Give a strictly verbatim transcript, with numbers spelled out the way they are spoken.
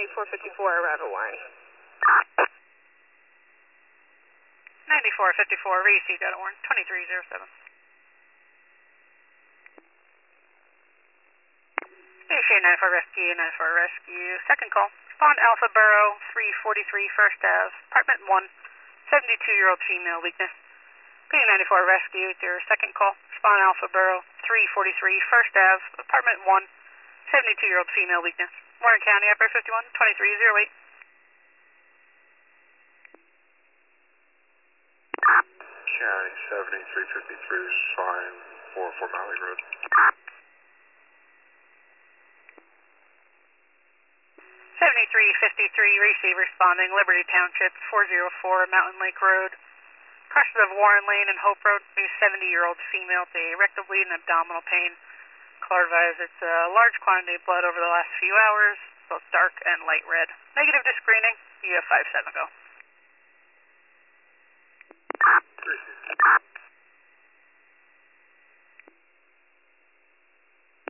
ninety-four fifty-four, arrive at Warren. ninety-four fifty-four, received out of Warren, twenty-three oh seven. Station ninety-four Rescue, ninety-four Rescue, second call. Respond Alpha Borough, three forty-three First Ave, apartment one, seventy-two-year-old female, weakness. P ninety-four Rescue, with your second call. Respond Alpha Borough, three forty-three First Ave, apartment one, seventy-two-year-old female, weakness. Warren County, Upper fifty-one, twenty-three oh eight. County seventy-three fifty-three is fine, four oh four Malley Road. seventy-three fifty-three, receive responding, Liberty Township, four oh four Mountain Lake Road. Crushes of Warren Lane and Hope Road, a seventy-year-old female with a rectal bleed and abdominal pain. Color advised, it's a large quantity of blood over the last few hours, both dark and light red. Negative to screening, you have five seven go.